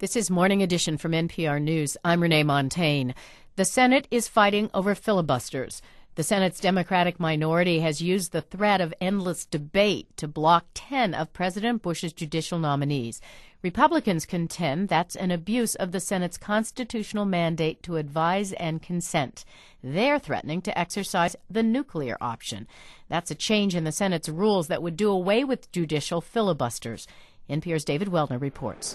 This is Morning Edition from NPR News. I'm Renee Montagne. The Senate is fighting over filibusters. The Senate's Democratic minority has used the threat of endless debate to block 10 of President Bush's judicial nominees. Republicans contend that's an abuse of the Senate's constitutional mandate to advise and consent. They're threatening to exercise the nuclear option. That's a change in the Senate's rules that would do away with judicial filibusters. NPR's David Wellner reports.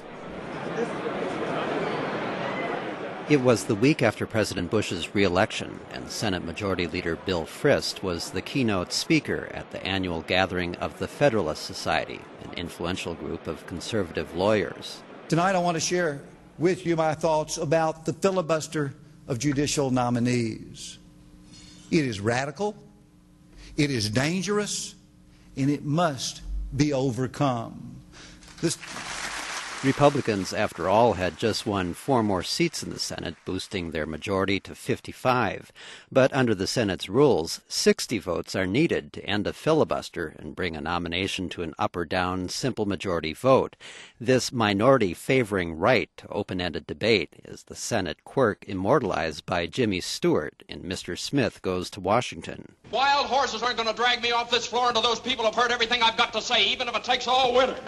It was the week after President Bush's re-election, and Senate Majority Leader Bill Frist was the keynote speaker at the annual gathering of the Federalist Society, an influential group of conservative lawyers. Tonight I want to share with you my thoughts about the filibuster of judicial nominees. It is radical, it is dangerous, and it must be overcome. Republicans, after all, had just won 4 more seats in the Senate, boosting their majority to 55. But under the Senate's rules, 60 votes are needed to end a filibuster and bring a nomination to an up or down simple majority vote. This minority favoring right to open-ended debate is the Senate quirk immortalized by Jimmy Stewart in Mr. Smith Goes to Washington. Wild horses aren't going to drag me off this floor until those people have heard everything I've got to say, even if it takes all winter.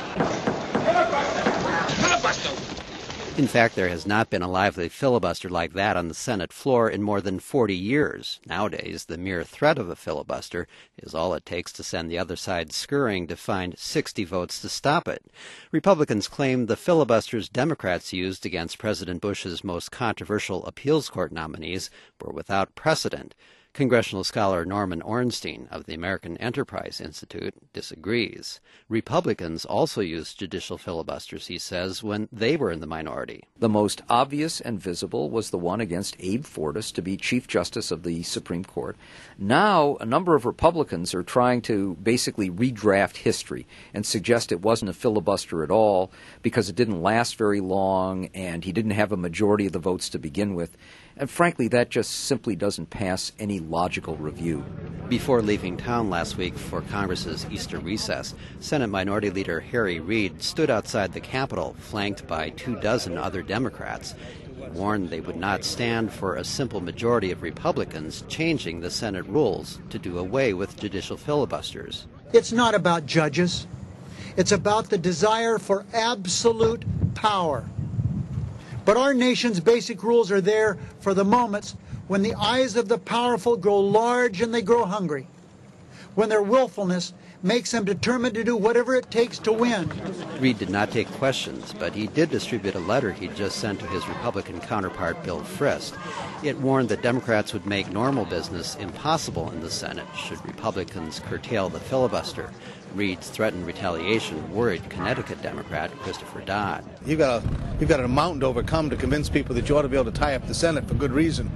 In fact, there has not been a lively filibuster like that on the Senate floor in more than 40 years. Nowadays, the mere threat of a filibuster is all it takes to send the other side scurrying to find 60 votes to stop it. Republicans claim the filibusters Democrats used against President Bush's most controversial appeals court nominees were without precedent. Congressional scholar Norman Ornstein of the American Enterprise Institute disagrees. Republicans also used judicial filibusters, he says, when they were in the minority. The most obvious and visible was the one against Abe Fortas to be Chief Justice of the Supreme Court. Now, a number of Republicans are trying to basically redraft history and suggest it wasn't a filibuster at all because it didn't last very long and he didn't have a majority of the votes to begin with. And frankly, that just simply doesn't pass any logical review. Before leaving town last week for Congress's Easter recess, Senate Minority Leader Harry Reid stood outside the Capitol, flanked by 24 other Democrats. He warned they would not stand for a simple majority of Republicans changing the Senate rules to do away with judicial filibusters. It's not about judges. It's about the desire for absolute power. But our nation's basic rules are there for the moments when the eyes of the powerful grow large and they grow hungry, when their willfulness makes them determined to do whatever it takes to win. Reid did not take questions, but he did distribute a letter he'd just sent to his Republican counterpart, Bill Frist. It warned that Democrats would make normal business impossible in the Senate should Republicans curtail the filibuster. Reid's threatened retaliation worried Connecticut Democrat Christopher Dodd. You've got a mountain to overcome to convince people that you ought to be able to tie up the Senate for good reason.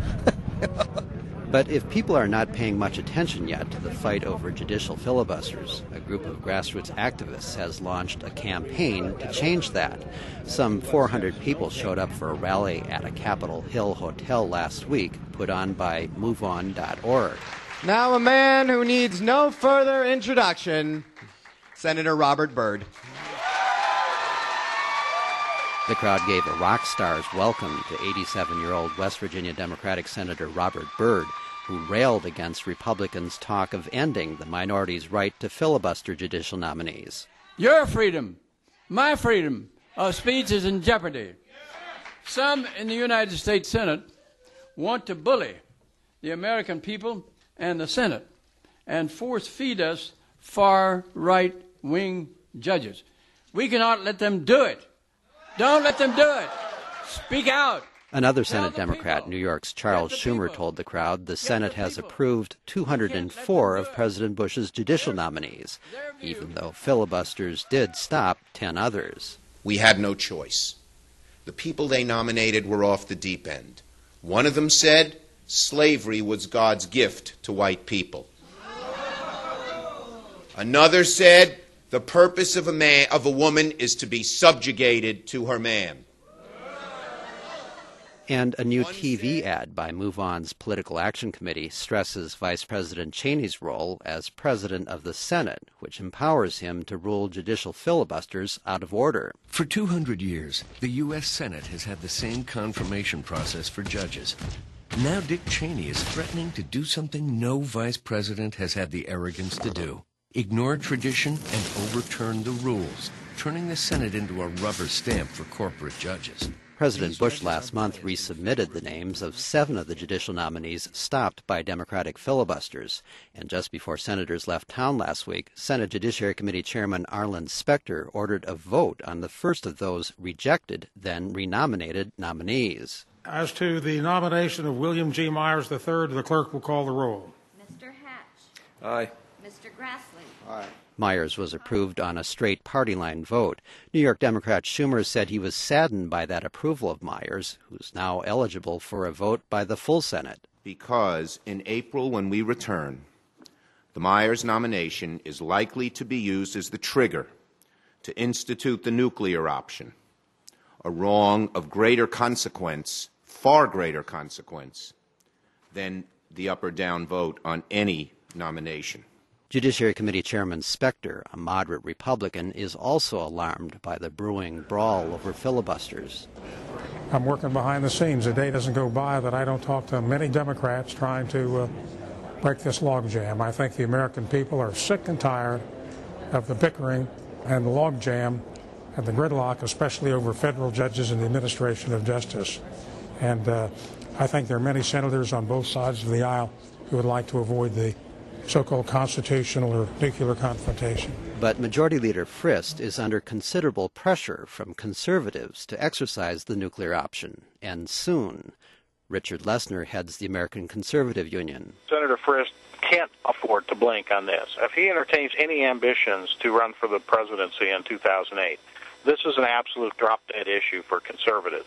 But if people are not paying much attention yet to the fight over judicial filibusters, a group of grassroots activists has launched a campaign to change that. Some 400 people showed up for a rally at a Capitol Hill hotel last week, put on by MoveOn.org. Now a man who needs no further introduction, Senator Robert Byrd. The crowd gave a rock star's welcome to 87-year-old West Virginia Democratic Senator Robert Byrd, who railed against Republicans' talk of ending the minority's right to filibuster judicial nominees. Your freedom, my freedom of speech is in jeopardy. Some in the United States Senate want to bully the American people and the Senate and force-feed us far right-wing judges. We cannot let them do it. Don't let them do it. Speak out. Another Senate Democrat, New York's Charles Schumer, told the crowd the Senate has approved 204 of President Bush's judicial nominees, even though filibusters did stop 10 others. We had no choice. The people they nominated were off the deep end. One of them said slavery was God's gift to white people. Another said the purpose of a woman is to be subjugated to her man. And a new TV ad by MoveOn's Political Action Committee stresses Vice President Cheney's role as president of the Senate, which empowers him to rule judicial filibusters out of order. For 200 years, the U.S. Senate has had the same confirmation process for judges. Now Dick Cheney is threatening to do something no vice president has had the arrogance to do. Ignore tradition and overturn the rules, turning the Senate into a rubber stamp for corporate judges. President Bush last month resubmitted the names of 7 of the judicial nominees stopped by Democratic filibusters. And just before senators left town last week, Senate Judiciary Committee Chairman Arlen Specter ordered a vote on the first of those rejected, then renominated nominees. As to the nomination of William G. Myers III, the clerk will call the roll. Mr. Hatch. Aye. Mr. Grassley. Aye. Myers was approved on a straight party line vote. New York Democrat Schumer said he was saddened by that approval of Myers, who's now eligible for a vote by the full Senate. Because in April, when we return, the Myers nomination is likely to be used as the trigger to institute the nuclear option, a wrong of greater consequence, far greater consequence, than the up or down vote on any nomination. Judiciary Committee Chairman Specter, a moderate Republican, is also alarmed by the brewing brawl over filibusters. I'm working behind the scenes. A day doesn't go by that I don't talk to many Democrats trying to break this logjam. I think the American people are sick and tired of the bickering and the logjam and the gridlock, especially over federal judges and the administration of justice. And I think there are many senators on both sides of the aisle who would like to avoid the so-called constitutional or nuclear confrontation. But Majority Leader Frist is under considerable pressure from conservatives to exercise the nuclear option, and soon. Richard Lessner heads the American Conservative Union. Senator Frist can't afford to blink on this. If he entertains any ambitions to run for the presidency in 2008, this is an absolute drop-dead issue for conservatives,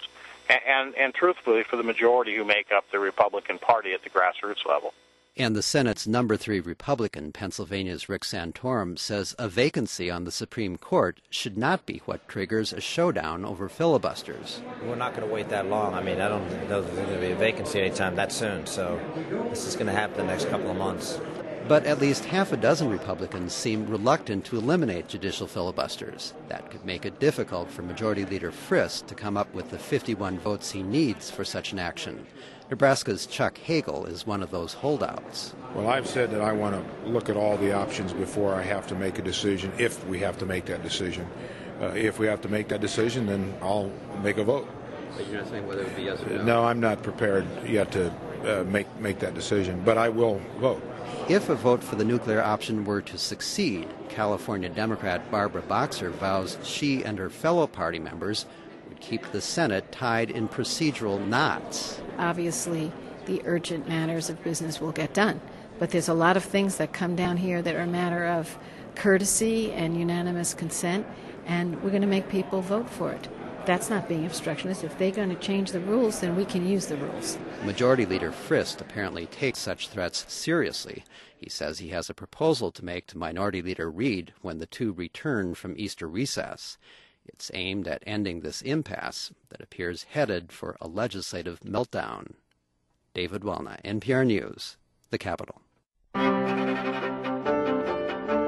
and truthfully for the majority who make up the Republican Party at the grassroots level. And the Senate's number 3 Republican, Pennsylvania's Rick Santorum, says a vacancy on the Supreme Court should not be what triggers a showdown over filibusters. We're not going to wait that long. I mean, I don't know that there's going to be a vacancy anytime that soon, so this is going to happen the next couple of months. But at least half a dozen Republicans seem reluctant to eliminate judicial filibusters. That could make it difficult for Majority Leader Frist to come up with the 51 votes he needs for such an action. Nebraska's Chuck Hagel is one of those holdouts. Well, I've said that I want to look at all the options before I have to make a decision, if we have to make that decision. If we have to make that decision, then I'll make a vote. But you're not saying whether it would be yes or no? No, I'm not prepared yet to make that decision, but I will vote. If a vote for the nuclear option were to succeed, California Democrat Barbara Boxer vows she and her fellow party members would keep the Senate tied in procedural knots. Obviously, the urgent matters of business will get done, but there's a lot of things that come down here that are a matter of courtesy and unanimous consent, and we're going to make people vote for it. That's not being obstructionist. If they're going to change the rules, then we can use the rules. Majority Leader Frist apparently takes such threats seriously. He says he has a proposal to make to Minority Leader Reid when the two return from Easter recess. It's aimed at ending this impasse that appears headed for a legislative meltdown. David Welna, NPR News, the Capitol.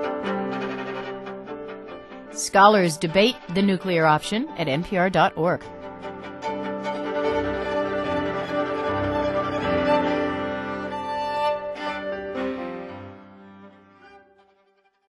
Scholars debate the nuclear option at npr.org.